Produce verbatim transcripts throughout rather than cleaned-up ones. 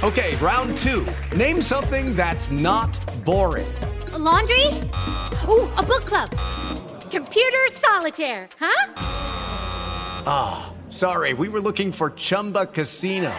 Okay, round two. Name something that's not boring. A laundry? Ooh, a book club. Computer solitaire, huh? Ah, oh, sorry, we were looking for Chumba Casino.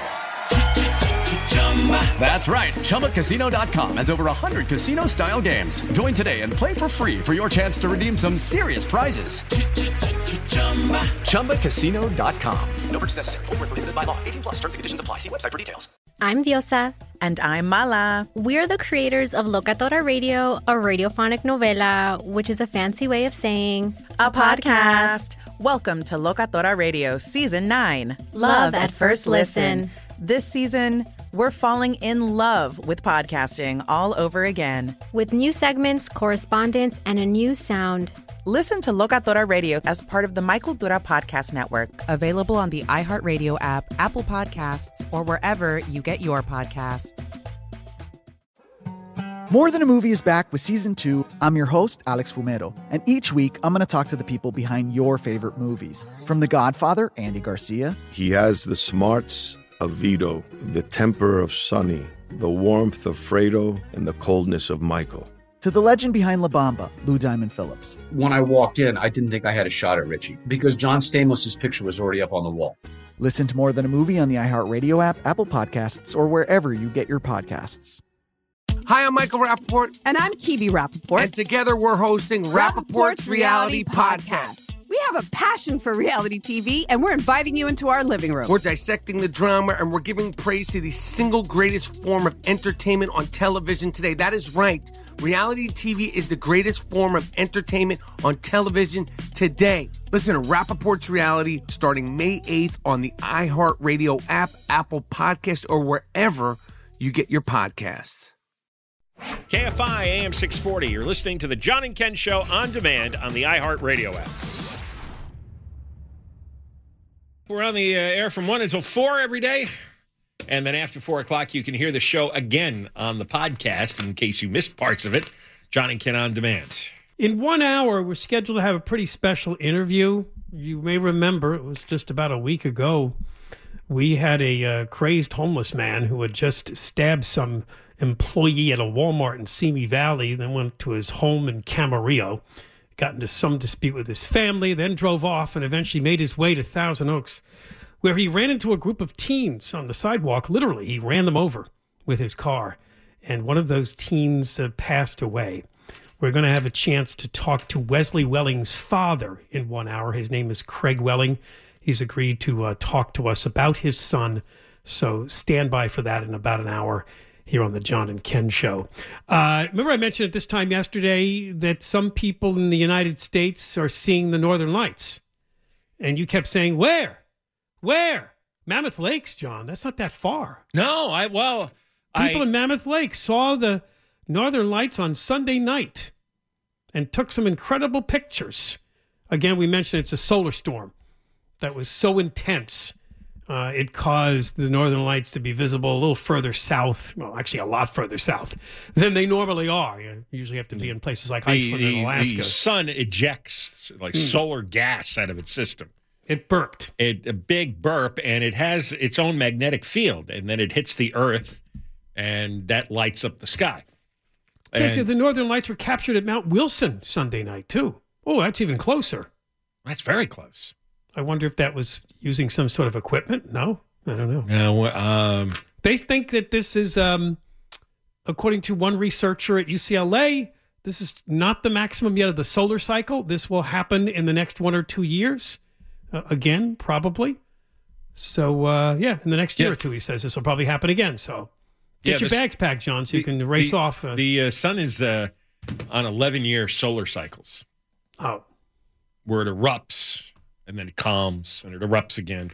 That's right, Chumba Casino dot com has over one hundred casino-style games. Join today and play for free for your chance to redeem some serious prizes. Chumba Casino dot com. No purchase necessary. Void where prohibited by law. eighteen plus terms and conditions apply. See website for details. I'm Diosa. And I'm Mala. We're the creators of Locatora Radio, a radiophonic novela, which is a fancy way of saying a podcast. Welcome to Locatora Radio Season nine. Love at First Listen. This season, we're falling in love with podcasting all over again. With new segments, correspondence, and a new sound. Listen to Locatora Radio as part of the My Cultura Podcast Network. Available on the iHeartRadio app, Apple Podcasts, or wherever you get your podcasts. More Than a Movie is back with Season two. I'm your host, Alex Fumero. And each week, I'm going to talk to the people behind your favorite movies. From The Godfather, Andy Garcia. He has the smarts of Vito, the temper of Sonny, the warmth of Fredo, and the coldness of Michael. To the legend behind La Bamba, Lou Diamond Phillips. When I walked in, I didn't think I had a shot at Richie because John Stamos' picture was already up on the wall. Listen to More Than a Movie on the iHeartRadio app, Apple Podcasts, or wherever you get your podcasts. Hi, I'm Michael Rappaport. And I'm Kibi Rappaport. And together we're hosting Rappaport's, Rappaport's Reality Podcast. We have a passion for reality T V, and we're inviting you into our living room. We're dissecting the drama, and we're giving praise to the single greatest form of entertainment on television today. That is right. Reality T V is the greatest form of entertainment on television today. Listen to Rappaport's Reality starting May eighth on the iHeartRadio app, Apple Podcast, or wherever you get your podcasts. K F I A M six forty. You're listening to the John and Ken Show on demand on the iHeartRadio app. We're on the uh, air from one until four every day. And then after four o'clock, you can hear the show again on the podcast in case you missed parts of it. John and Ken on demand. In one hour, we're scheduled to have a pretty special interview. You may remember it was just about a week ago. We had a uh, crazed homeless man who had just stabbed some employee at a Walmart in Simi Valley, then went to his home in Camarillo, got into some dispute with his family, then drove off and eventually made his way to Thousand Oaks, where he ran into a group of teens on the sidewalk. Literally, he ran them over with his car, and one of those teens uh, passed away. We're going to have a chance to talk to Wesley Welling's father in one hour. His name is Craig Welling. He's agreed to uh, talk to us about his son, so stand by for that in about an hour here on the John and Ken Show. Uh, remember I mentioned at this time yesterday that some people in the United States are seeing the Northern Lights, and you kept saying, where? Where? Mammoth Lakes, John. That's not that far. No, I, well, People I, in Mammoth Lake saw the Northern Lights on Sunday night and took some incredible pictures. Again, we mentioned it's a solar storm that was so intense. Uh, it caused the Northern Lights to be visible a little further south, well, actually a lot further south than they normally are. You usually have to be in places like the, Iceland the, and Alaska. The sun ejects like mm. solar gas out of its system. It burped. It, a big burp, and it has its own magnetic field, and then it hits the Earth, and that lights up the sky. Seriously, the Northern Lights were captured at Mount Wilson Sunday night, too. Oh, that's even closer. That's very close. I wonder if that was using some sort of equipment. No, I don't know. No, um, they think that this is, um, according to one researcher at U C L A, this is not the maximum yet of the solar cycle. This will happen in the next one or two years. Uh, again, probably. So, uh, yeah, in the next year yeah. or two, he says this will probably happen again. So get yeah, your the, bags packed, John, so the, you can race the, off. Uh, the uh, sun is uh, on eleven-year solar cycles. Oh. Where it erupts. And then it calms, and it erupts again.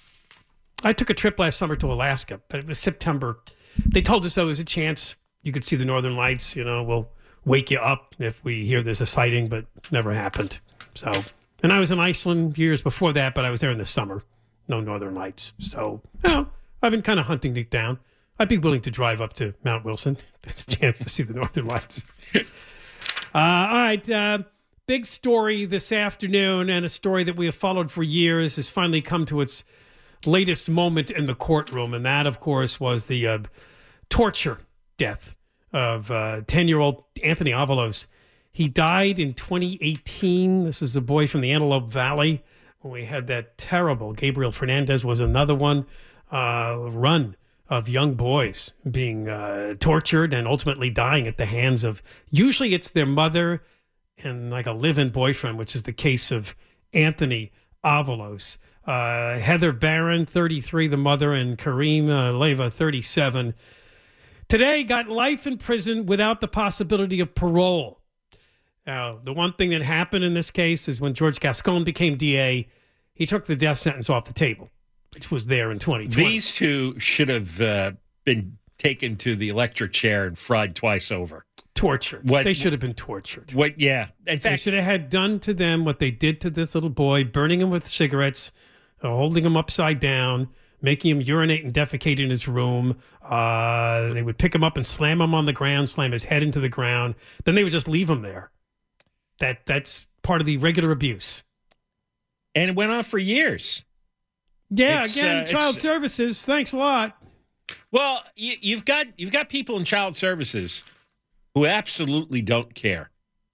I took a trip last summer to Alaska, but it was September. They told us there was a chance you could see the Northern Lights. You know, we'll wake you up if we hear there's a sighting, but never happened. So, and I was in Iceland years before that, but I was there in the summer. No Northern Lights. So, you know, I've been kind of hunting it down. I'd be willing to drive up to Mount Wilson. There's a chance to see the Northern Lights. uh, all right. Uh, Big story this afternoon, and a story that we have followed for years has finally come to its latest moment in the courtroom, and that, of course, was the uh, torture death of uh, ten-year-old Anthony Avalos. He died in twenty eighteen. This is a boy from the Antelope Valley. When we had that terrible, Gabriel Fernandez was another one, uh, run of young boys being uh, tortured and ultimately dying at the hands of, usually it's their mother and like a live-in boyfriend, which is the case of Anthony Avalos. Uh, Heather Barron, thirty-three, the mother, and Kareem uh, Leyva, thirty-seven. Today got life in prison without the possibility of parole. Now, the one thing that happened in this case is when George Gascon became D A, he took the death sentence off the table, which was there in twenty twenty. These two should have uh, been taken to the electric chair and fried twice over. Tortured. What, they should have been tortured. What? Yeah. In fact, they should have had done to them what they did to this little boy, burning him with cigarettes, uh, holding him upside down, making him urinate and defecate in his room. Uh, they would pick him up and slam him on the ground, slam his head into the ground. Then they would just leave him there. That That's part of the regular abuse. And it went on for years. Yeah, it's, again, uh, child services. Thanks a lot. Well, you, you've got you've got people in child services who absolutely don't care.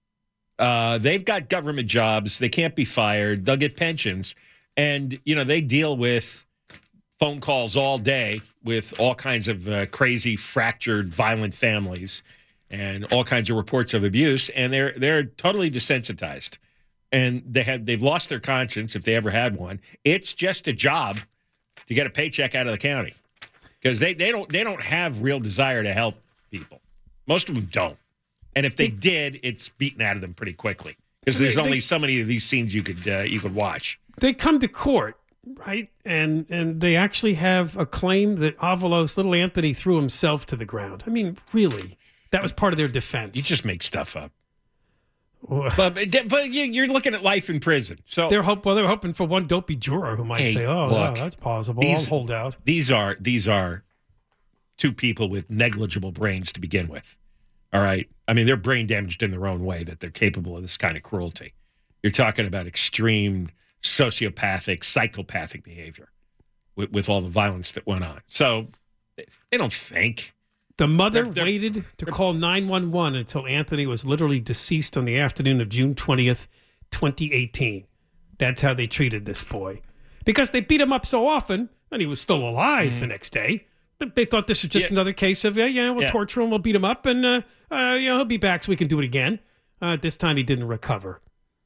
Uh, they've got government jobs. They can't be fired. They'll get pensions. And, you know, they deal with phone calls all day with all kinds of uh, crazy, fractured, violent families and all kinds of reports of abuse. And they're they're totally desensitized. And they have they've lost their conscience if they ever had one. It's just a job to get a paycheck out of the county because they, they don't they don't have real desire to help people. Most of them don't. And if they did, it's beaten out of them pretty quickly because there's They- only they- so many of these scenes you could uh, you could watch. They come to court, right? And and they actually have a claim that Avalos, little Anthony, threw himself to the ground. I mean, really, that was part of their defense. You just make stuff up. but but you- you're looking at life in prison. So They're hope well, they're hoping for one dopey juror who might Hey, say, "Oh, look, yeah, that's possible. these- I'll hold out." These are these are two people with negligible brains to begin with. All right. I mean, they're brain damaged in their own way that they're capable of this kind of cruelty. You're talking about extreme sociopathic, psychopathic behavior with, with all the violence that went on. So they don't think. The mother They're- they're- waited to call nine one one until Anthony was literally deceased on the afternoon of June twentieth, twenty eighteen. That's how they treated this boy. Because they beat him up so often, and he was still alive the next day. But they thought this was just Yeah. another case of, yeah, yeah, we'll Yeah. torture him, we'll beat him up, and uh, uh, you know, he'll be back so we can do it again. Uh, this time he didn't recover.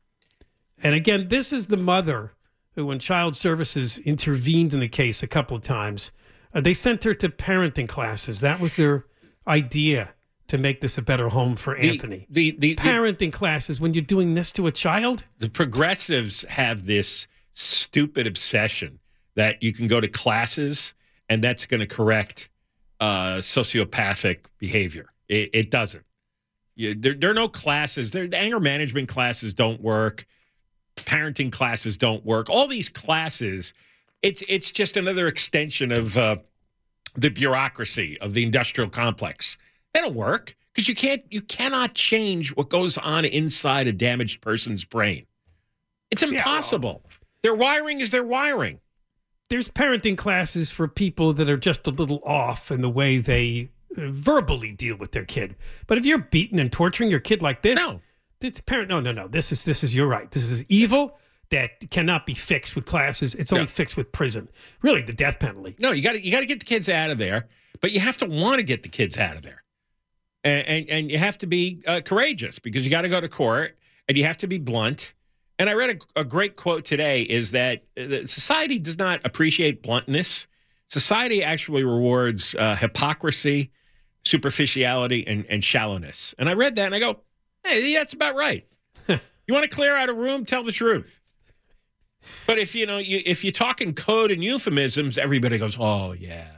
And again, this is the mother who, when Child Services intervened in the case a couple of times, uh, they sent her to parenting classes. That was their idea to make this a better home for The- Anthony. The, the, the, Parenting classes when you're doing this to a child? the progressives have this stupid obsession that you can go to classes and that's going to correct uh, sociopathic behavior. It, it doesn't. You, there, there are no classes. There, the anger management classes don't work. Parenting classes don't work. All these classes, it's it's just another extension of uh, the bureaucracy of the industrial complex. They don't work because you can't you cannot change what goes on inside a damaged person's brain. It's impossible. Their wiring is their wiring. There's parenting classes for people that are just a little off in the way they uh, verbally deal with their kid. But if you're beating and torturing your kid like this, No. it's parent. No, no, no. This is this is you're right. This is evil that cannot be fixed with classes. It's only No. fixed with prison. Really, the death penalty. No, you got to you got to get the kids out of there, but you have to want to get the kids out of there, and and, and you have to be uh, courageous because you got to go to court and you have to be blunt. And I read a, a great quote today: is that uh, society does not appreciate bluntness. Society actually rewards uh, hypocrisy, superficiality, and and shallowness. And I read that and I go, hey, that's about right. You want to clear out a room? Tell the truth. But if you know, you, if you talk in code and euphemisms, everybody goes, "Oh yeah,"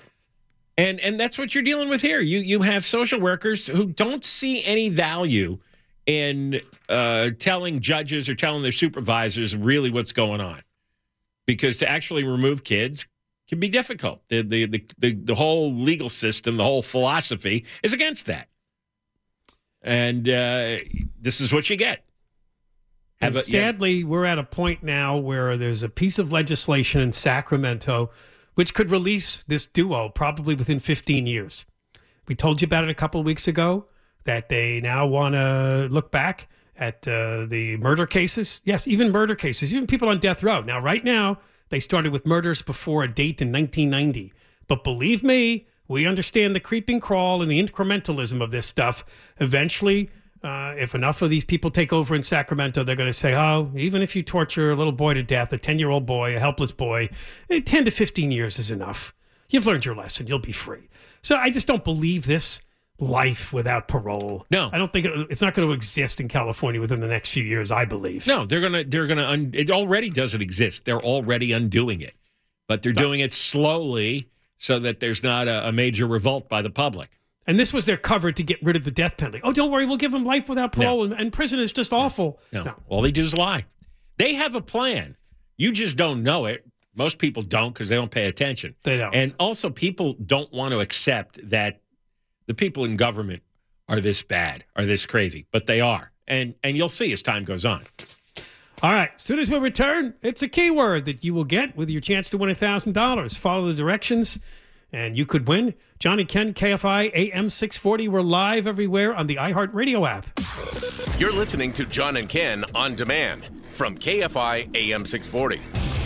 and and that's what you're dealing with here. You you have social workers who don't see any value in uh, telling judges or telling their supervisors really what's going on, because to actually remove kids can be difficult. The the the the, the whole legal system, the whole philosophy is against that, and uh, this is what you get. Have And a- yeah. sadly, we're at a point now where there's a piece of legislation in Sacramento which could release this duo probably within fifteen years. We told you about it a couple of weeks ago, that they now want to look back at uh, the murder cases. Yes, even murder cases, even people on death row. Now, right now, they started with murders before a date in nineteen ninety. But believe me, we understand the creeping crawl and the incrementalism of this stuff. Eventually, Uh, if enough of these people take over in Sacramento, they're going to say, oh, even if you torture a little boy to death, a ten-year-old boy, a helpless boy, eh, ten to fifteen years is enough. You've learned your lesson. You'll be free. So I just don't believe this life without parole. No. I don't think it, it's not going to exist in California within the next few years, I believe. No, they're gonna they're gonna un, it already doesn't exist. They're already undoing it, but they're doing it slowly so that there's not a, a major revolt by the public. And this was their cover to get rid of the death penalty. Oh, don't worry, we'll give them life without parole, and, and prison is just awful. No. No. All they do is lie. They have a plan. You just don't know it. Most people don't because they don't pay attention. They don't. And also, people don't want to accept that the people in government are this bad, are this crazy, but they are. And and you'll see as time goes on. All right. As soon as we return, it's a keyword that you will get with your chance to win one thousand dollars. Follow the directions, and you could win. John and Ken, K F I, A M six forty. We're live everywhere on the iHeartRadio app. You're listening to John and Ken on demand from K F I, A M six forty.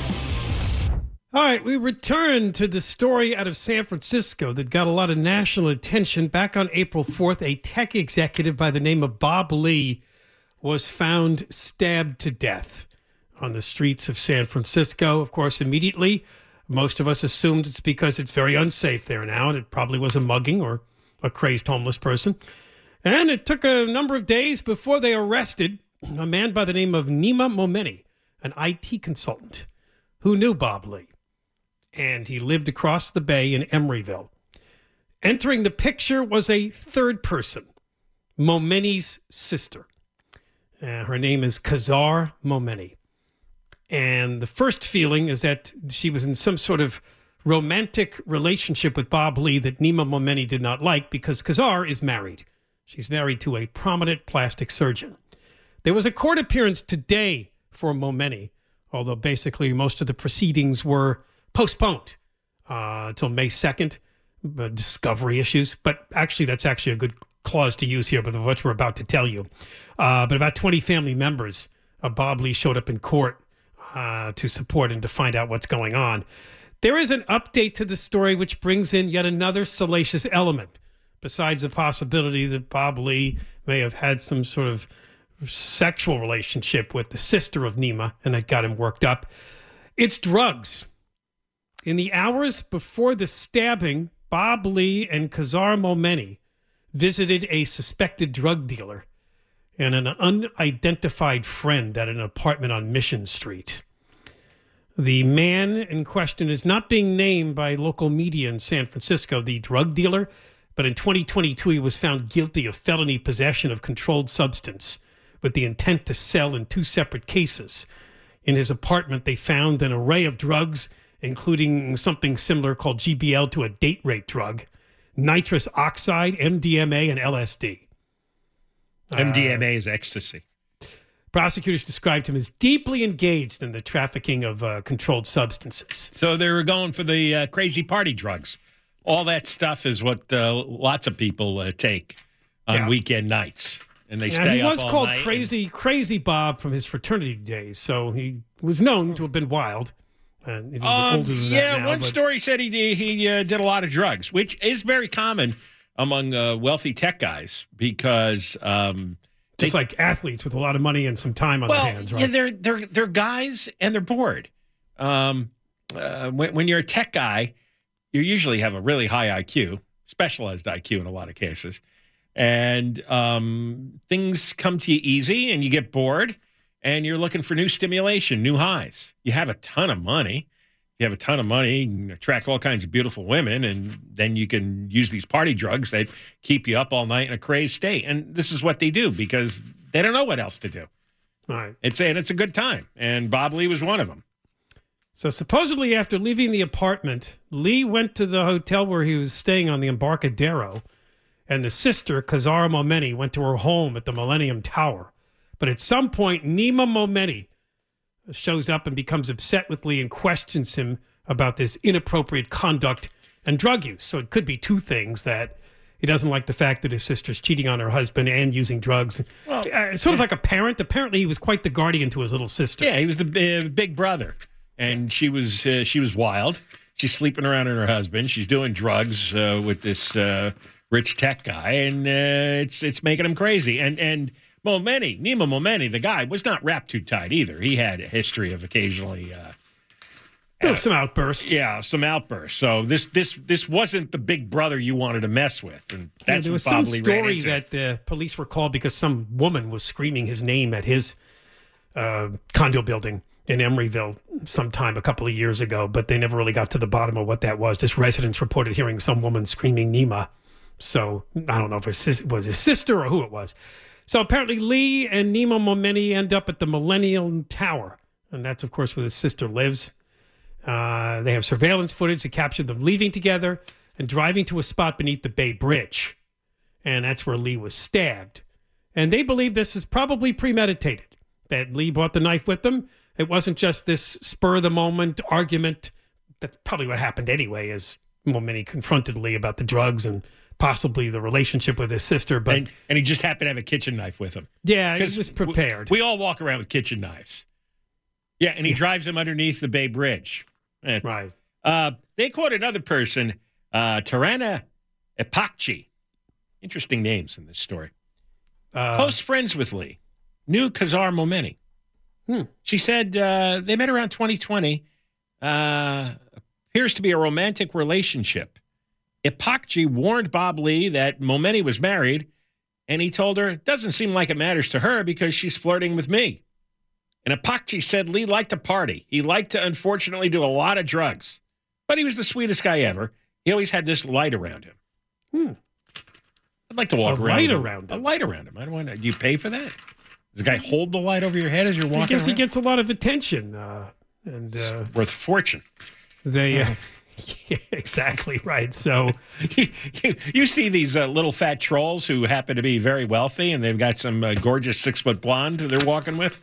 All right, we return to the story out of San Francisco that got a lot of national attention. Back on April fourth, a tech executive by the name of Bob Lee was found stabbed to death on the streets of San Francisco. Of course, immediately, most of us assumed it's because it's very unsafe there now, and it probably was a mugging or a crazed homeless person. And it took a number of days before they arrested a man by the name of Nima Momeni, an I T consultant who knew Bob Lee. And he lived across the bay in Emeryville. Entering the picture was a third person, Momeni's sister. Uh, her name is Kazar Momeni. And the first feeling is that she was in some sort of romantic relationship with Bob Lee that Nima Momeni did not like, because Kazar is married. She's married to a prominent plastic surgeon. There was a court appearance today for Momeni, although basically most of the proceedings were postponed uh, until May second, uh, discovery issues. But actually, that's actually a good clause to use here, but of what we're about to tell you. Uh, but about twenty family members of Bob Lee showed up in court uh, to support and to find out what's going on. There is an update to the story which brings in yet another salacious element, besides the possibility that Bob Lee may have had some sort of sexual relationship with the sister of Nima, and that got him worked up. It's drugs. In the hours before the stabbing, Bob Lee and Kazar Momeni visited a suspected drug dealer and an unidentified friend at an apartment on Mission Street. The man in question is not being named by local media in San Francisco, the drug dealer, but in twenty twenty-two he was found guilty of felony possession of controlled substance with the intent to sell in two separate cases. In his apartment, they found an array of drugs, including something similar called G B L to a date rape drug, nitrous oxide, M D M A, and L S D. M D M A uh, is ecstasy. Prosecutors described him as deeply engaged in the trafficking of uh, controlled substances. So they were going for the uh, crazy party drugs. All that stuff is what uh, lots of people uh, take on Yeah. weekend nights. And they Yeah, stay he up was all called night Crazy Crazy Bob from his fraternity days, so he was known to have been wild. Uh, he's a little Um, older than that yeah, now, one but- story said he did, he uh, did a lot of drugs, which is very common among uh, wealthy tech guys because um, Just like athletes with a lot of money and some time on well, their hands, right? yeah, they're they're they're guys and they're bored. Um, uh, when, when you're a tech guy, you usually have a really high I Q, specialized I Q in a lot of cases, and um, things come to you easy, and you get bored, and you're looking for new stimulation, new highs. You have a ton of money. You have a ton of money, you can attract all kinds of beautiful women, and then you can use these party drugs that keep you up all night in a crazed state. And this is what they do because they don't know what else to do. All right. It's and it's a good time, and Bob Lee was one of them. So supposedly after leaving the apartment, Lee went to the hotel where he was staying on the Embarcadero, and the sister, Kazara Momeni, went to her home at the Millennium Tower. But at some point, Nima Momeni shows up and becomes upset with Lee and questions him about this inappropriate conduct and drug use. So it could be two things: that he doesn't like the fact that his sister's cheating on her husband and using drugs. Well, uh, sort of like a parent. Apparently, he was quite the guardian to his little sister. Yeah, he was the uh, big brother, and she was uh, she was wild. She's sleeping around with her husband. She's doing drugs uh, with this uh, rich tech guy, and uh, it's it's making him crazy. And and Momeni, Nima Momeni, the guy, was not wrapped too tight either. He had a history of occasionally. Uh, There was some outbursts. Yeah, some outbursts. So this this this wasn't the big brother you wanted to mess with. And that's Yeah, there was what some Bob Lee ran story into. that the police were called because some woman was screaming his name at his uh, condo building in Emeryville sometime a couple of years ago, but they never really got to the bottom of what that was. Just residents reported hearing some woman screaming Nima. So I don't know if it was his sister or who it was. So apparently Lee and Nima Momeni end up at the Millennium Tower. And that's, of course, where his sister lives. Uh, they have surveillance footage that captured them leaving together and driving to a spot beneath the Bay Bridge. And that's where Lee was stabbed. And they believe this is probably premeditated, that Lee brought the knife with them. It wasn't just this spur-of-the-moment argument. That's probably what happened anyway, as Momeni confronted Lee about the drugs and possibly the relationship with his sister. But and, and he just happened to have a kitchen knife with him. Yeah, he was prepared. We, we all walk around with kitchen knives. Yeah, and he drives them underneath the Bay Bridge. Eh. Right. Uh, they quote another person, uh, Tarana Epakchi. Interesting names in this story. Uh, Close friends with Lee. Knew Kazar Momeni. Hmm. She said uh, they met around twenty twenty. Uh, appears to be a romantic relationship. Epakchi warned Bob Lee that Momeni was married, and he told her it doesn't seem like it matters to her because she's flirting with me. And Epakchi said Lee liked to party. He liked to, unfortunately, do a lot of drugs. But he was the sweetest guy ever. He always had this light around him. Hmm. I'd like to walk A around light with him. around A him. light around him. I don't want to. Do you pay for that? Does the guy hold the light over your head as you're walking I guess around? he gets a lot of attention. Uh, and uh, Worth fortune. They, uh, yeah, exactly right. So you, you, you see these uh, little fat trolls who happen to be very wealthy, and they've got some uh, gorgeous six-foot blonde they're walking with.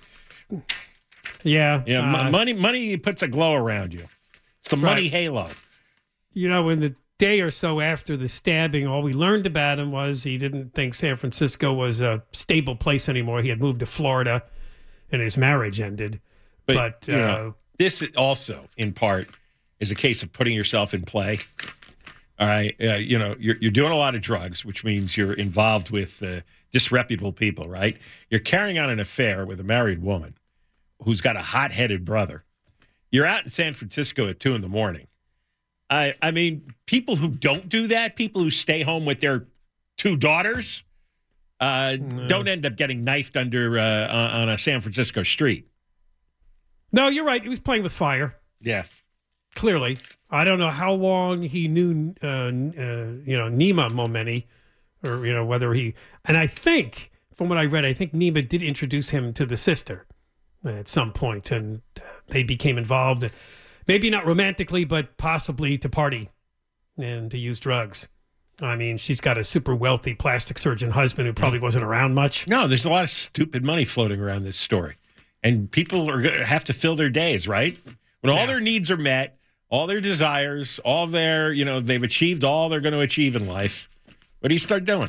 Yeah. Yeah, uh, m- money money puts a glow around you. It's the money Right. halo. You know, in the day or so after the stabbing, all we learned about him was he didn't think San Francisco was a stable place anymore. He had moved to Florida, and his marriage ended. But, you uh, know, this also, in part, is a case of putting yourself in play. All right, uh, you know, you're you're doing a lot of drugs, which means you're involved with uh, disreputable people, right? You're carrying on an affair with a married woman who's got a hot-headed brother. You're out in San Francisco at two in the morning. I I mean, people who don't do that, people who stay home with their two daughters, uh, Mm. don't end up getting knifed under uh, on on a San Francisco street. no, you're right. He was playing with fire. Yeah. Clearly. I don't know how long he knew, uh, uh, you know, Nima Momeni, or, you know, whether he, and I think, from what I read, I think Nima did introduce him to the sister at some point, and they became involved, maybe not romantically, but possibly to party and to use drugs. I mean, she's got a super wealthy plastic surgeon husband who probably wasn't around much. No, there's a lot of stupid money floating around this story. And people are going to have to fill their days, right? When all Yeah. their needs are met, all their desires, all their, you know, they've achieved all they're going to achieve in life. What do you start doing?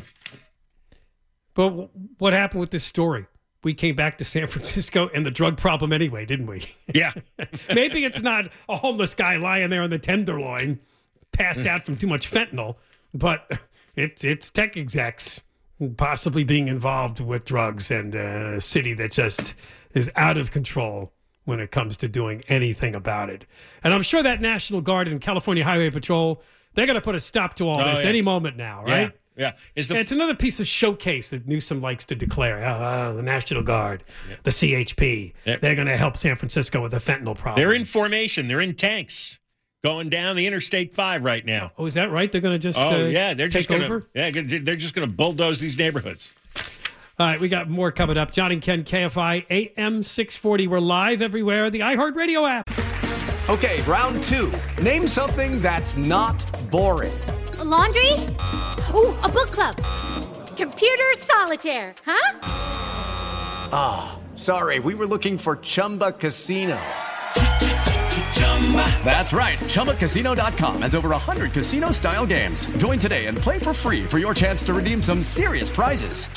But w- what happened with this story? We came back to San Francisco and the drug problem anyway, didn't we? Yeah. Maybe it's not a homeless guy lying there on the Tenderloin, passed out from too much fentanyl, but it's it's tech execs possibly being involved with drugs and uh, a city that just is out of control when it comes to doing anything about it. And I'm sure that National Guard and California Highway Patrol, they're going to put a stop to all Oh, this yeah. any moment now, right? Yeah. yeah. Is the It's another piece of showcase that Newsom likes to declare. Oh, oh, the National Guard, the C H P, Yep. they're going to help San Francisco with the fentanyl problem. They're in formation. They're in tanks going down the Interstate five right now. Oh, is that right? They're going to just Oh, uh, yeah. They're just take going over? to yeah, they're just going to bulldoze these neighborhoods. All right, we got more coming up. John and Ken, K F I, A M six forty. We're live everywhere. The iHeartRadio app. Okay, round two. Name something that's not boring. A laundry? Ooh, a book club. Computer solitaire, huh? Ah, oh, sorry, we were looking for Chumba Casino. That's right. Chumba Casino dot com has over one hundred casino-style games. Join today and play for free for your chance to redeem some serious prizes.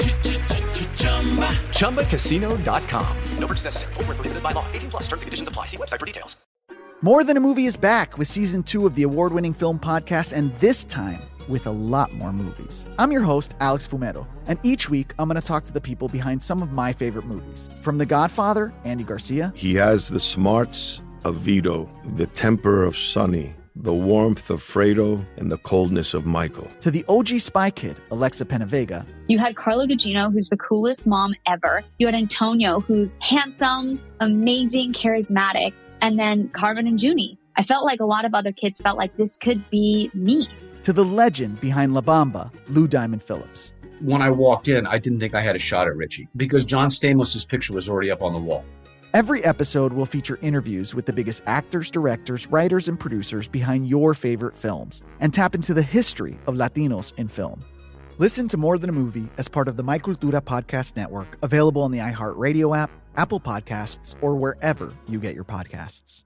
Chumba Casino dot com. No purchase necessary. Void where prohibited by law. eighteen plus. Terms and conditions apply. See website for details. More Than a Movie is back with season two of the award-winning film podcast, and this time with a lot more movies. I'm your host, Alex Fumero, and each week I'm going to talk to the people behind some of my favorite movies. From The Godfather, Andy Garcia. He has the smarts of Vito, the temper of Sonny, the warmth of Fredo, and the coldness of Michael. To the O G Spy Kid, Alexa Penavega. You had Carla Gugino, who's the coolest mom ever. You had Antonio, who's handsome, amazing, charismatic. And then Carmen and Junie. I felt like a lot of other kids felt like this could be me. To the legend behind La Bamba, Lou Diamond Phillips. When I walked in, I didn't think I had a shot at Richie because John Stamos' picture was already up on the wall. Every episode will feature interviews with the biggest actors, directors, writers, and producers behind your favorite films and tap into the history of Latinos in film. Listen to More Than a Movie as part of the My Cultura Podcast Network, available on the iHeartRadio app, Apple Podcasts, or wherever you get your podcasts.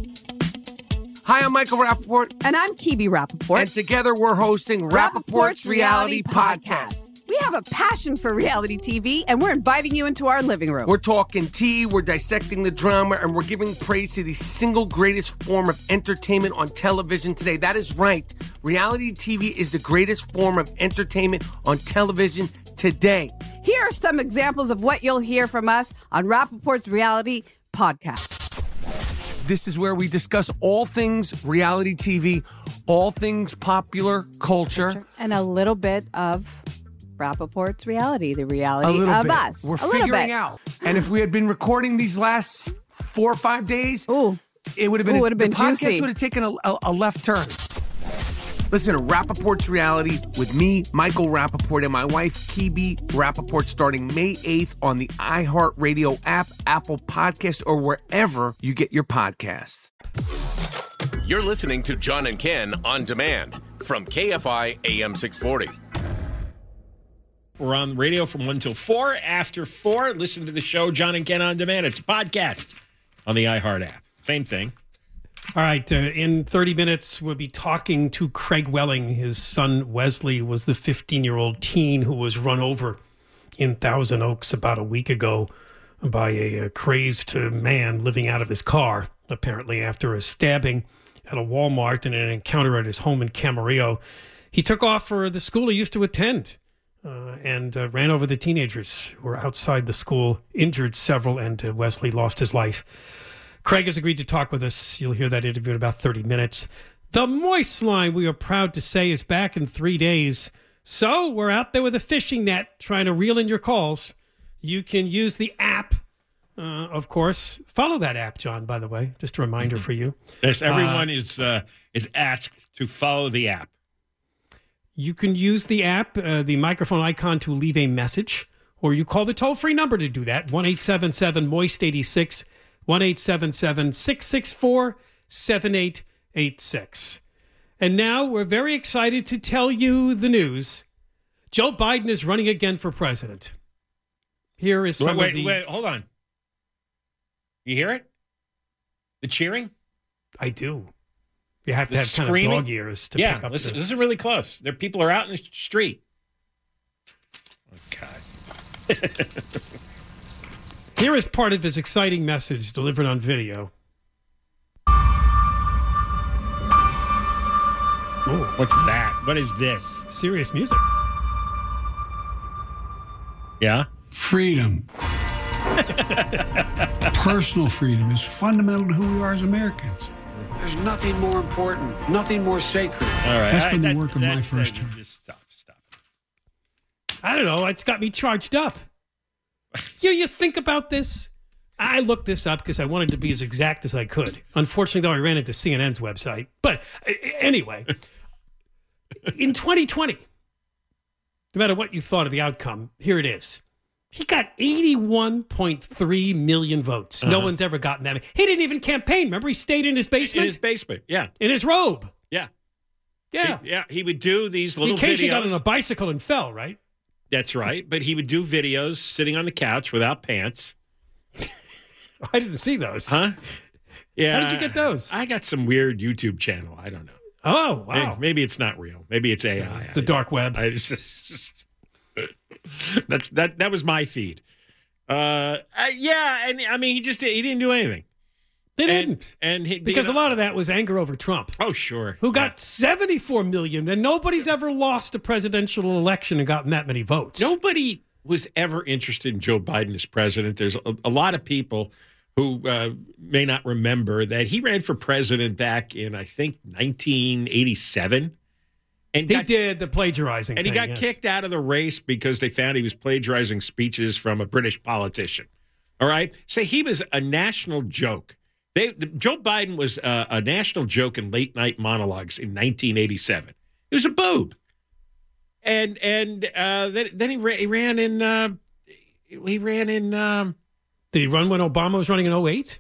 Hi, I'm Michael Rappaport. And I'm Kibi Rappaport. And together we're hosting Rappaport's, Rappaport's Reality, Reality Podcast. Podcast. We have a passion for reality T V, and we're inviting you into our living room. We're talking tea, we're dissecting the drama, and we're giving praise to the single greatest form of entertainment on television today. That is right. Reality T V is the greatest form of entertainment on television today. Here are some examples of what you'll hear from us on Rappaport's Reality Podcast. This is where we discuss all things reality T V, all things popular culture. And a little bit of Rappaport's reality, the reality of bit. us. We're a figuring out. And if we had been recording these last four or five days, Ooh. it would have been, Ooh, would have been the podcast juicy. would have taken a, a, a left turn. Listen to Rappaport's Reality with me, Michael Rappaport, and my wife, Kibi Rappaport, starting May eighth on the iHeartRadio app, Apple Podcast, or wherever you get your podcasts. You're listening to John and Ken on demand from K F I A M six forty. We're on the radio from one till four. After four, listen to the show, John and Ken on Demand. It's a podcast on the iHeart app. Same thing. All right. Uh, in thirty minutes, we'll be talking to Craig Welling. His son, Wesley, was the fifteen-year-old teen who was run over in Thousand Oaks about a week ago by a, a crazed man living out of his car, apparently after a stabbing at a Walmart and an encounter at his home in Camarillo. He took off for the school he used to attend. Uh, and uh, ran over the teenagers who were outside the school, injured several, and uh, Wesley lost his life. Craig has agreed to talk with us. You'll hear that interview in about thirty minutes. The Moist Line, we are proud to say, is back in three days. So we're out there with a fishing net trying to reel in your calls. You can use the app, uh, of course. Follow that app, John, by the way. Just a reminder mm-hmm. for you. Yes, everyone uh, is uh, is asked to follow the app. You can use the app, uh, the microphone icon, to leave a message, or you call the toll-free number to do that, one eight seven seven moist eighty-six, one eight seven seven, six six four, seven eight eight six. And now we're very excited to tell you the news. Joe Biden is running again for president. Here is some wait, of the... Wait, wait, hold on. You hear it? The cheering? I do. You have to the have screaming? kind of dog ears to yeah, pick up. Listen, the... this is really close. There, people are out in the street. Oh, God. Here is part of his exciting message delivered on video. Oh, what's that? What is this? Serious music. Yeah? Freedom. Personal freedom is fundamental to who we are as Americans. There's nothing more important, nothing more sacred. All right. That's I, been that, the work of that, my first that, term. Just stop, stop. I don't know. It's got me charged up. You, you think about this? I looked this up because I wanted to be as exact as I could. Unfortunately, though, I ran into C N N's website. But uh, anyway, in twenty twenty, no matter what you thought of the outcome, here it is. He got eighty-one point three million votes. Uh-huh. No one's ever gotten that many. He didn't even campaign. Remember, he stayed in his basement? In his basement, yeah. In his robe. Yeah. Yeah. He, yeah, he would do these little he occasionally videos. got on a bicycle and fell, right? That's right. But he would do videos sitting on the couch without pants. I didn't see those. Huh? Yeah. How did you get those? I got some weird YouTube channel. I don't know. Oh, wow. Maybe, maybe it's not real. Maybe it's A I. It's the dark web. I just, that's that. That was my feed. Uh, I, yeah, and I mean, he just he didn't do anything. They and, didn't, and he, because you know, a lot of that was anger over Trump. Oh, sure. Who got yeah. seventy-four million, and nobody's ever lost a presidential election and gotten that many votes. Nobody was ever interested in Joe Biden as president. There's a, a lot of people who uh, may not remember that he ran for president back in, I think, nineteen eighty-seven. And he got, did the plagiarizing And thing, he got yes. kicked out of the race because they found he was plagiarizing speeches from a British politician. All right? So he was a national joke. They, the, Joe Biden was uh, a national joke in late-night monologues in nineteen eighty-seven. He was a boob. And and uh, then, then he, ra- he ran in... Uh, he ran in... Um, Did he run when Obama was running in oh eight?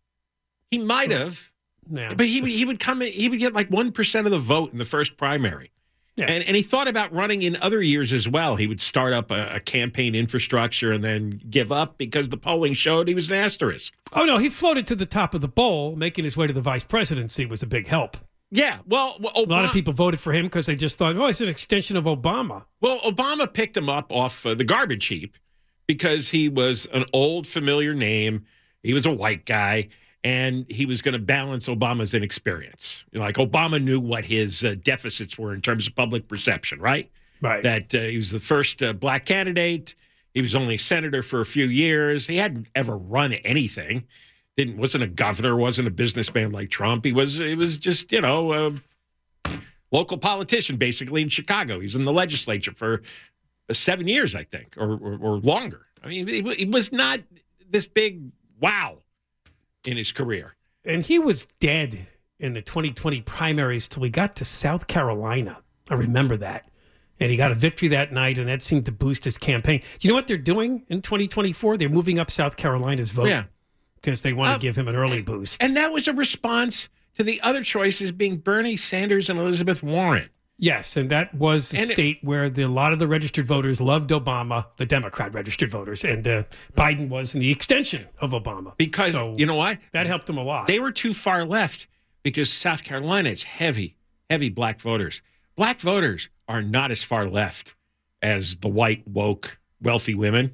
He might have. Yeah. But he, he would come in, he would get like one percent of the vote in the first primary. Yeah. And, and he thought about running in other years as well. He would start up a, a campaign infrastructure and then give up because the polling showed he was an asterisk. Oh, no, he floated to the top of the bowl. Making his way to the vice presidency was a big help. Yeah, well, well Obama, a lot of people voted for him because they just thought, oh, it's an extension of Obama. Well, Obama picked him up off uh, the garbage heap because he was an old, familiar name. He was a white guy. And he was going to balance Obama's inexperience. You know, like Obama knew what his uh, deficits were in terms of public perception, right? Right. That uh, he was the first uh, black candidate. He was only a senator for a few years. He hadn't ever run anything. Didn't wasn't a governor. Wasn't a businessman like Trump. He was. He was just you know a local politician basically in Chicago. He was in the legislature for uh, seven years, I think, or or, or longer. I mean, he, he was not this big wow in his career. And he was dead in the twenty twenty primaries till he got to South Carolina. I remember that. And he got a victory that night, and that seemed to boost his campaign. Do you know what they're doing in twenty twenty-four? They're moving up South Carolina's vote. Yeah. Because they want to uh, give him an early boost. And that was a response to the other choices being Bernie Sanders and Elizabeth Warren. Yes, and that was the and state it, where the, a lot of the registered voters loved Obama, the Democrat registered voters, and uh, Biden was in the extension of Obama. Because, so you know what? That helped them a lot. They were too far left because South Carolina is heavy, heavy black voters. Black voters are not as far left as the white, woke, wealthy women.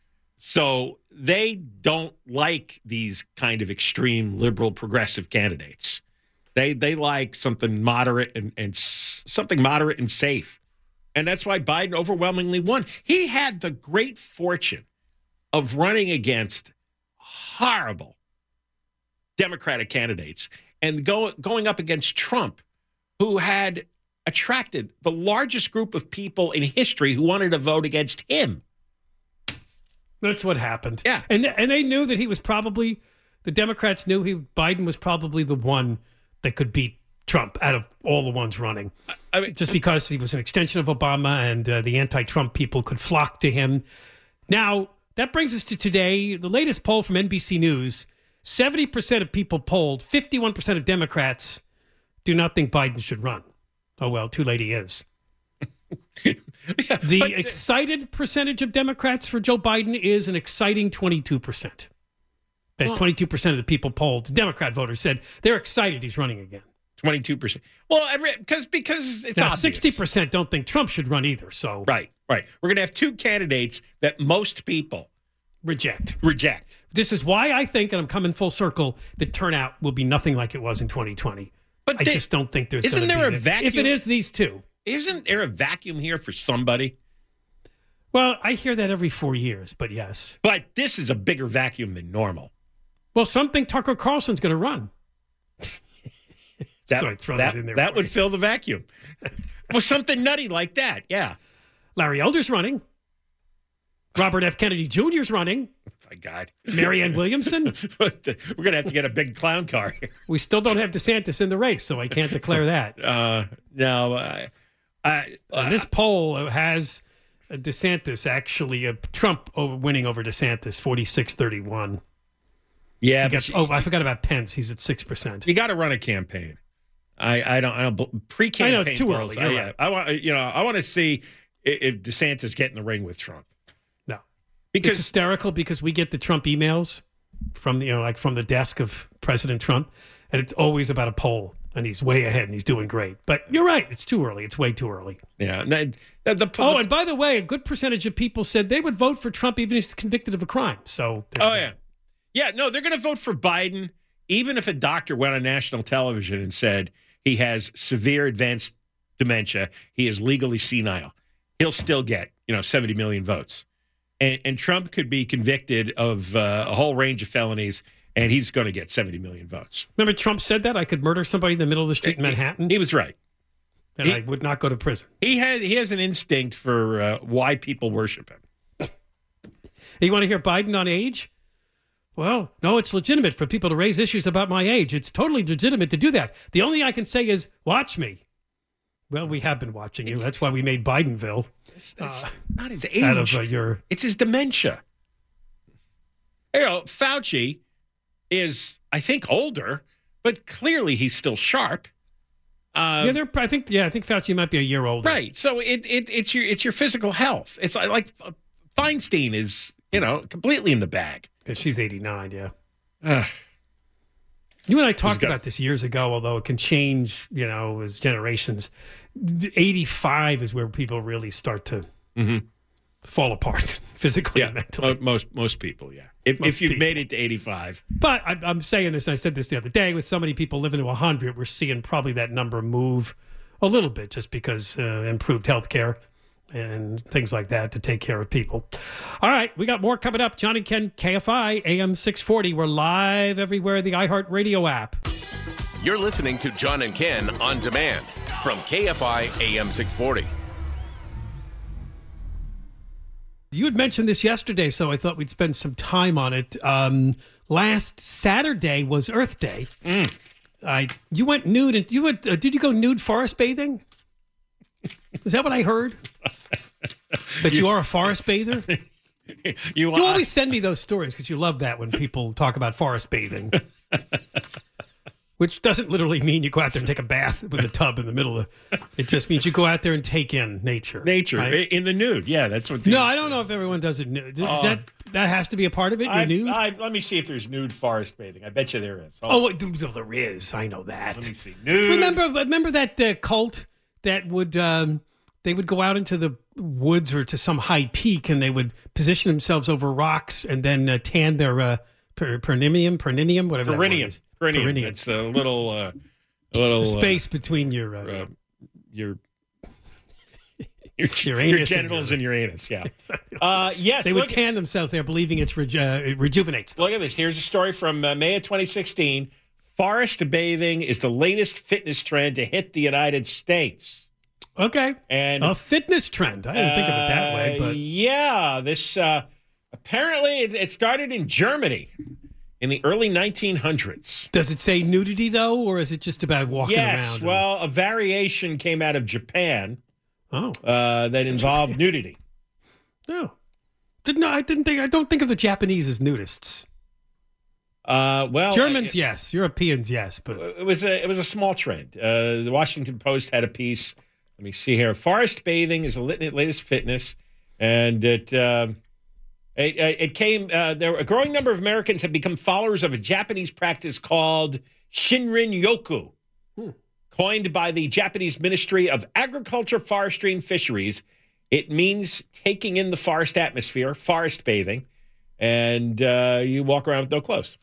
So they don't like these kind of extreme liberal progressive candidates. They they like something moderate and, and s- something moderate and safe. And that's why Biden overwhelmingly won. He had the great fortune of running against horrible Democratic candidates and go, going up against Trump, who had attracted the largest group of people in history who wanted to vote against him. That's what happened. Yeah. And and they knew that he was probably, the Democrats knew he Biden was probably the one that could beat Trump out of all the ones running. I mean, just because he was an extension of Obama and uh, the anti-Trump people could flock to him. Now, that brings us to today. The latest poll from N B C News, seventy percent of people polled, fifty-one percent of Democrats do not think Biden should run. Oh, well, too late he is. yeah, the but, excited percentage of Democrats for Joe Biden is an exciting twenty-two percent. That well, twenty-two percent of the people polled, Democrat voters, said they're excited he's running again. twenty-two percent. Well, every, because because it's now, obvious. sixty percent don't think Trump should run either. So Right, right. We're going to have two candidates that most people reject. Reject. This is why I think, and I'm coming full circle, the turnout will be nothing like it was in twenty twenty. But I they, just don't think there's Isn't there a vacuum? If it is these two. Isn't there a vacuum here for somebody? Well, I hear that every four years, but yes. But this is a bigger vacuum than normal. Well, some think Tucker Carlson's going to run. that, I throw that, that in there. That would you. fill the vacuum. Well, something nutty like that, yeah. Larry Elder's running. Robert F. Kennedy Junior's running. Oh, my God. Marianne Williamson. We're going to have to get a big clown car here. We still don't have DeSantis in the race, so I can't declare that. Uh, no. Uh, I, uh, this poll has DeSantis actually, uh, Trump over, winning over DeSantis, forty-six thirty-one. Yeah. Got, she, oh, I forgot about Pence. He's at six percent. You got to run a campaign. I, I don't, I don't, pre-campaign I know it's too polls, early. I, right. I want, you know, I want to see if DeSantis get in the ring with Trump. No. Because it's hysterical because we get the Trump emails from the, you know, like from the desk of President Trump, and it's always about a poll, and he's way ahead and he's doing great. But you're right, it's too early. It's way too early. Yeah. The, the, the, oh, and by the way, a good percentage of people said they would vote for Trump even if he's convicted of a crime. So. Oh yeah, yeah. No, they're going to vote for Biden even if a doctor went on national television and said he has severe advanced dementia, he is legally senile. He'll still get, you know, seventy million votes. And, and Trump could be convicted of uh, a whole range of felonies, and he's going to get seventy million votes. Remember Trump said that? I could murder somebody in the middle of the street in Manhattan? He was right. And he, I would not go to prison. He has, he has an instinct for uh, why people worship him. You want to hear Biden on age? Well, no, it's legitimate for people to raise issues about my age. It's totally legitimate to do that. The only thing I can say is, watch me. Well, we have been watching you. That's why we made Bidenville. It's, it's uh, not his age. Out of uh, your... It's his dementia. You know, Fauci is, I think, older, but clearly he's still sharp. Uh, yeah, they're. I think. Yeah, I think Fauci might be a year older. Right. So it, it it's your it's your physical health. It's like, like Feinstein is, you know, completely in the bag. Yeah, she's eighty-nine. Yeah. Uh, you and I talked about this years ago, although it can change, you know, as generations. eighty-five is where people really start to mm-hmm. fall apart physically yeah, and mentally. Most most people, yeah. If, if you've people. made it to eighty-five. But I, I'm saying this, and I said this the other day, with so many people living to one hundred, we're seeing probably that number move a little bit just because uh, improved health care and things like that to take care of people. All right, we got more coming up. John and Ken, K F I, A M six forty. We're live everywhere, the iHeartRadio app. You're listening to John and Ken on demand from K F I A M six forty. You had mentioned this yesterday, so I thought we'd spend some time on it. Um, last Saturday was Earth Day. Mm. I you went nude, and you went. Uh, did you go nude forest bathing? Is that what I heard? That you, you are a forest bather? you you always send me those stories because you love that when people talk about forest bathing. Which doesn't literally mean you go out there and take a bath with a tub in the middle of it. Just means you go out there and take in nature. Nature, right? In the nude. Yeah, that's what they No, I don't know if everyone does it nude. Does uh, that, that has to be a part of it? You're I, nude? I, let me see if there's nude forest bathing. I bet you there is. Oh, oh there is. I know that. Let me see. Nude. Remember, remember that uh, cult that would, um, they would go out into the woods or to some high peak and they would position themselves over rocks and then uh, tan their uh, per, perineum, perineum, whatever perineum. that is. Perineum. Perineum. It's a little, uh, a little it's a space uh, between your uh, uh, your your, your, your genitals and your, and your anus. Yeah. uh, yes, they would tan themselves there, believing it's reju- uh, it rejuvenates them. Look at this. Here's a story from uh, May of twenty sixteen. Forest bathing is the latest fitness trend to hit the United States. Okay, and a fitness trend. I didn't uh, think of it that way, but yeah, this uh, apparently it, it started in Germany. In the early nineteen hundreds. Does it say nudity, though, or is it just about walking yes, around? Yes, well, a variation came out of Japan oh. uh, that involved nudity. No. Didn't, I didn't think, I don't think of the Japanese as nudists. Uh, well, Germans, I, yes. Europeans, yes. But it was a, it was a small trend. Uh, the Washington Post had a piece. Let me see here. Forest bathing is the latest fitness, and it... Uh, It, it came, uh, there a growing number of Americans have become followers of a Japanese practice called Shinrin-yoku, hmm. coined by the Japanese Ministry of Agriculture, Forestry, and Fisheries. It means taking in the forest atmosphere, forest bathing, and uh, you walk around with no clothes.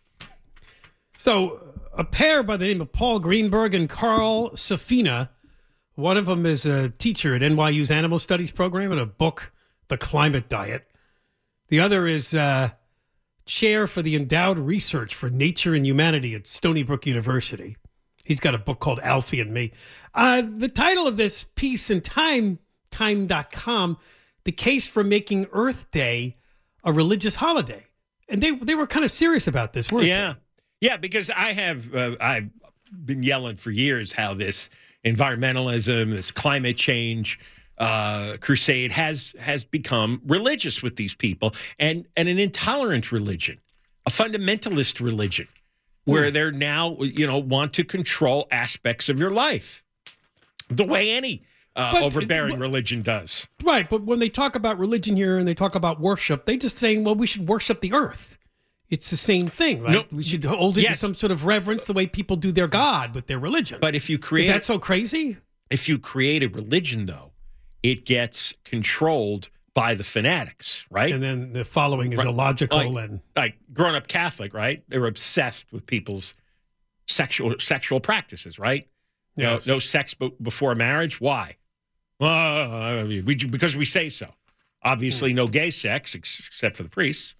So a pair by the name of Paul Greenberg and Carl Safina, one of them is a teacher at N Y U's Animal Studies program and a book, The Climate Diet. The other is uh, chair for the Endowed Research for Nature and Humanity at Stony Brook University. He's got a book called Alfie and Me. Uh, the title of this piece in Time, time dot com, The Case for Making Earth Day a Religious Holiday. And they they were kind of serious about this, weren't yeah. they? Yeah, because I have uh, I've been yelling for years how this environmentalism, this climate change Uh, crusade has has become religious with these people and, and an intolerant religion, a fundamentalist religion, where mm. they're now, you know, want to control aspects of your life the way any uh, But- overbearing religion does. Right, but when they talk about religion here and they talk about worship, they just saying, well, we should worship the earth. It's the same thing, right? No, we should hold it in yes. some sort of reverence the way people do their God with their religion. But if you create, Is that so crazy? If you create a religion, though, it gets controlled by the fanatics, right? And then the following is Right. illogical like, and like grown up Catholic, right? They were obsessed with people's sexual sexual practices, right? You know, Yes. no sex b- before marriage. Why? Uh, we, because we say so. Obviously, no gay sex ex- except for the priests.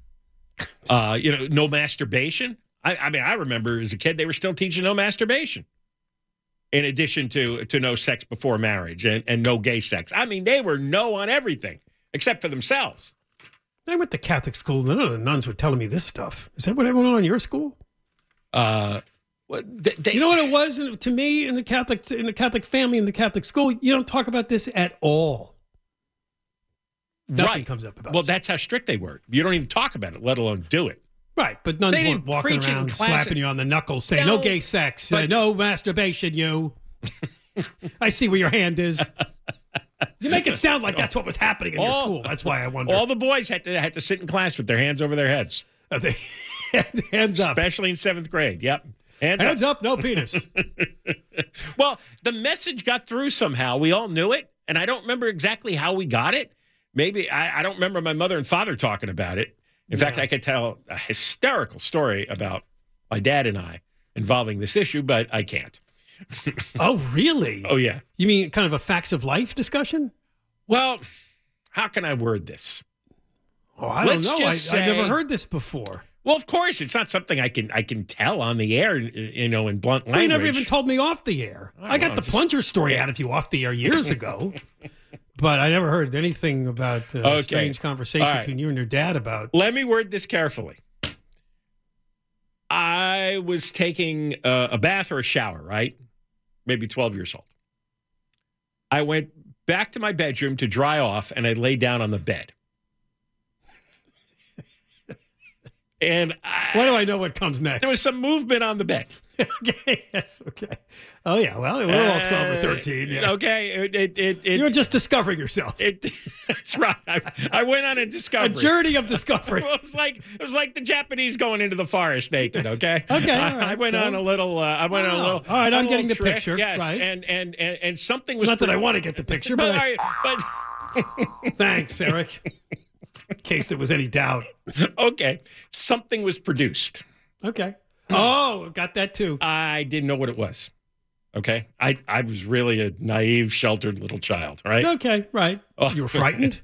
Uh, you know, no masturbation. I, I mean, I remember as a kid they were still teaching no masturbation, in addition to to no sex before marriage and, and no gay sex. I mean, they were no on everything except for themselves. I went to Catholic school. None of the nuns were telling me this stuff. Is that what everyone on your school? Uh, what, they, they, you know what it was to me in the Catholic in the Catholic family in the Catholic school. You don't talk about this at all. Nothing right. comes up about. Well, it. that's how strict they were. You don't even talk about it, let alone do it. Right, but nuns They weren't didn't walking preach it in around class. slapping you on the knuckles saying, no, No, gay sex, uh, but- no masturbation, you. I see where your hand is. You make it sound like that's what was happening in your All- school. That's why I wonder. All the boys had to had to sit in class with their hands over their heads. Uh, they, hands up. Especially in seventh grade. Yep. Hands, Hands up, no penis. Well, the message got through somehow. We all knew it, and I don't remember exactly how we got it. Maybe I, I don't remember my mother and father talking about it. In fact, I could tell a hysterical story about my dad and I involving this issue, but I can't. Oh, really? Oh, yeah. You mean kind of a facts of life discussion? Well, how can I word this? Oh, I Let's don't know. I, just I've never say- heard this before. Well, of course, it's not something I can I can tell on the air, you know, in blunt Well, you language. never even told me off the air. I I got know, the just- plunger story out of you off the air years ago, but I never heard anything about uh, Okay. a strange conversation All right. between you and your dad about. Let me word this carefully. I was taking a, a bath or a shower, right? Maybe twelve years old. I went back to my bedroom to dry off, and I lay down on the bed. And I, Why do I know what comes next? there was some movement on the bed. Okay, yes, okay. Oh, yeah, well, we're all twelve or Uh, thirteen. Yeah. Okay, it it it, it You were just discovering yourself. It, that's right. I, I went on a A discovery. journey of discovery. Well, it was like it was like the Japanese going into the forest naked. Okay. Okay, I, all right, I went so- on a little. Uh, I went on a Wow. little. All right, a I'm little getting the trip, picture, Yes, right. and and and and something was. Not that I pre- want to get the picture, but, but, I- I- but thanks, Eric. In case there was any doubt. okay, something was produced. Okay. Oh, got that too. I didn't know what it was. Okay, I I was really a naive, sheltered little child. Right. Okay, right. Oh. You were frightened?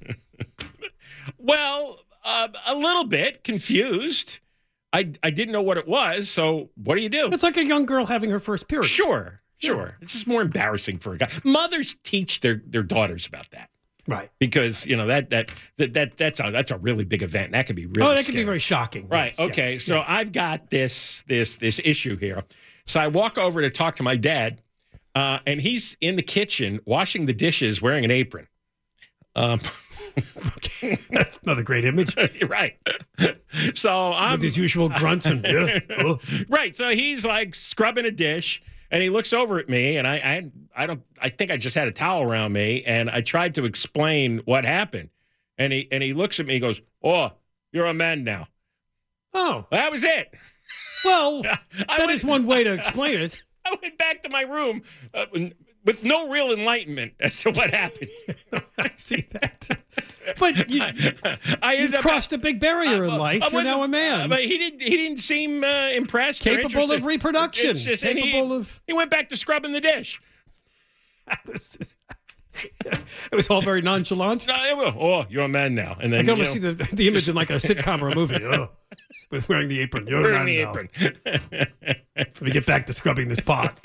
Well, uh, a little bit confused. I I didn't know what it was. So what do you do? It's like a young girl having her first period. Sure, sure. This is more embarrassing for a guy. Mothers teach their their daughters about that. Right. Because, you know, that that that, that that's a that's a really big event. That can be really Oh, that scary. can be very shocking. Right. Yes, okay. yes, so yes. I've got this this this issue here. So I walk over to talk to my dad, uh, and he's in the kitchen washing the dishes, wearing an apron. Um, Okay, that's another great image. right. So I'm With his usual grunts and yeah, oh. right. So he's like scrubbing a dish, and he looks over at me, and I, I, I don't, I think I just had a towel around me, and I tried to explain what happened, and he, and he looks at me, and goes, "Oh, you're a man now." Oh, That was it. well, I that went- is one way to explain it. I went back to my room uh, with no real enlightenment as to what happened. I see that. But you, I you ended up crossed a big barrier in I- life. I You're now a wasn't- man. uh, but he didn't. He didn't seem uh, impressed. or Capable of interested. reproduction. It's just- and he- Capable of. He went back to scrubbing the dish. It was, just- it was all very nonchalant. No, it will. Oh, you're a man now. And then I can almost you see know, the, the image in like a sitcom or a movie. Oh, with wearing the apron. You're a wearing man the now. apron. Let me get back to scrubbing this pot.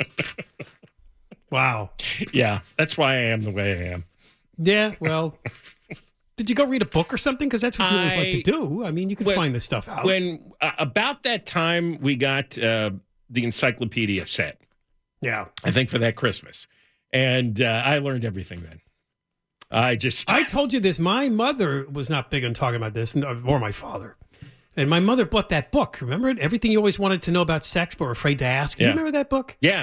Wow. Yeah, that's why I am the way I am. Yeah, well, did you go read a book or something? Because that's what you always like to I- do. I mean, you can When- find this stuff out. When uh, about that time we got uh, the encyclopedia set, yeah. I think for that Christmas, and uh, I learned everything then. I just I told you this. My mother was not big on talking about this, or my father. And my mother bought that book. Remember it? Everything you always wanted to know about sex but were afraid to ask. Do you Yeah. remember that book? yes.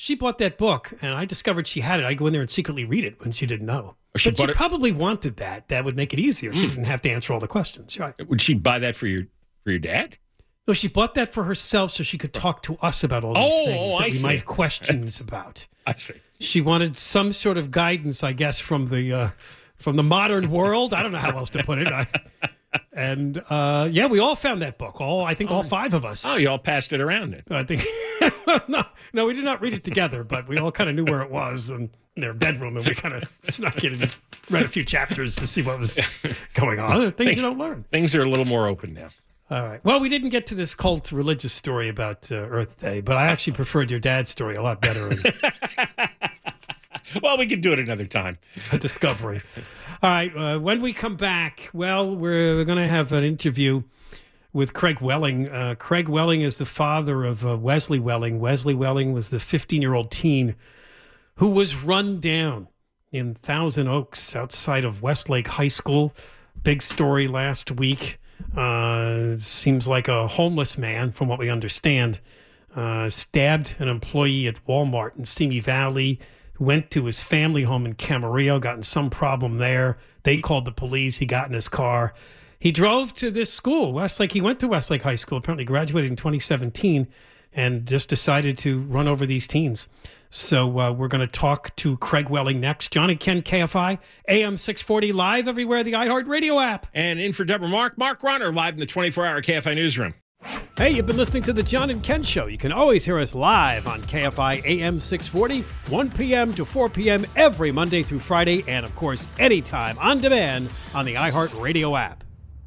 She bought that book, and I discovered she had it. I go in there and secretly read it when she didn't know. Oh, she but she bought it- probably wanted that. That would make it easier. She Mm. didn't have to answer all the questions. Right. Would she buy that for your for your dad? No, she bought that for herself so she could talk to us about all these Oh, things that I we see. might have questions about. I see. She wanted some sort of guidance, I guess, from the uh, from the modern world. I don't know how else to put it. I, and uh, yeah, we all found that book. All I think all five of us. Oh, you all passed it around then. I think no, no, we did not read it together, but we all kind of knew where it was and in their bedroom, and we kind of snuck in and read a few chapters to see what was going on. Things you don't learn. Things are a little more open now. All right. Well, we didn't get to this cult religious story about uh, Earth Day, but I actually preferred your dad's story a lot better. And Well, we could do it another time. a discovery. All right. Uh, when we come back, well, we're, we're going to have an interview with Craig Welling. Uh, Craig Welling is the father of uh, Wesley Welling. Wesley Welling was the fifteen-year-old teen who was run down in Thousand Oaks outside of Westlake High School. Big story last week. Uh, seems like a homeless man, from what we understand, uh, stabbed an employee at Walmart in Simi Valley, went to his family home in Camarillo, got in some problem there. They called the police. He got in his car. He drove to this school, Westlake. He went to Westlake High School, apparently graduated in twenty seventeen, and just decided to run over these teens. So uh, we're going to talk to Craig Welling next. John and Ken, K F I, A M six forty, live everywhere, the iHeartRadio app. And in for Deborah Mark, Mark Runner, live in the twenty-four hour K F I newsroom. Hey, you've been listening to the John and Ken Show. You can always hear us live on K F I A M six forty, one p.m. to four p.m. every Monday through Friday, and of course, anytime on demand on the iHeartRadio app.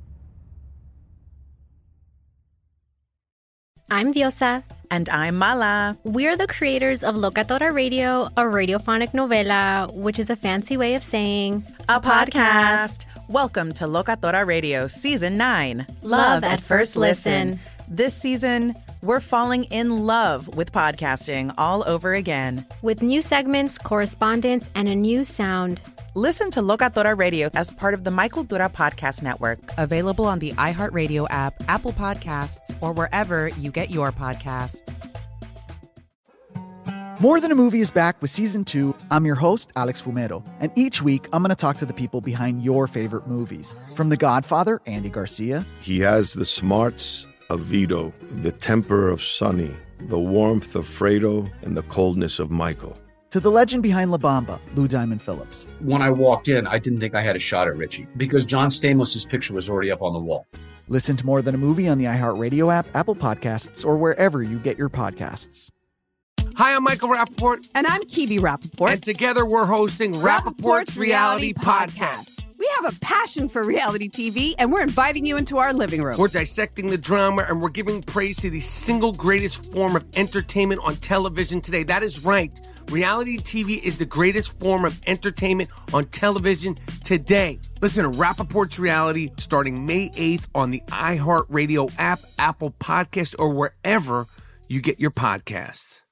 I'm Diosa. And I'm Mala. We're the creators of Locatora Radio, a radiophonic novela, which is a fancy way of saying A podcast. Welcome to Locatora Radio Season nine. Love at First Listen. This season, we're falling in love with podcasting all over again. with new segments, correspondence, and a new sound. Listen to Locatora Radio as part of the Michael Dura Podcast Network. Available on the iHeartRadio app, Apple Podcasts, or wherever you get your podcasts. More Than a Movie is back with season two. I'm your host, Alex Fumero, and each week I'm going to talk to the people behind your favorite movies. From The Godfather, Andy Garcia. He has the smarts of Vito, the temper of Sonny, the warmth of Fredo, and the coldness of Michael. To the legend behind La Bamba, Lou Diamond Phillips. When I walked in, I didn't think I had a shot at Richie because John Stamos' picture was already up on the wall. Listen to More Than a Movie on the iHeartRadio app, Apple Podcasts, or wherever you get your podcasts. Hi, I'm Michael Rappaport. And I'm Kibi Rappaport. And together we're hosting Rappaport's Reality Podcast. We have a passion for reality T V, and we're inviting you into our living room. We're dissecting the drama, and we're giving praise to the single greatest form of entertainment on television today. That is right. Reality T V is the greatest form of entertainment on television today. Listen to Rappaport's Reality starting May eighth on the iHeartRadio app, Apple Podcast, or wherever you get your podcasts.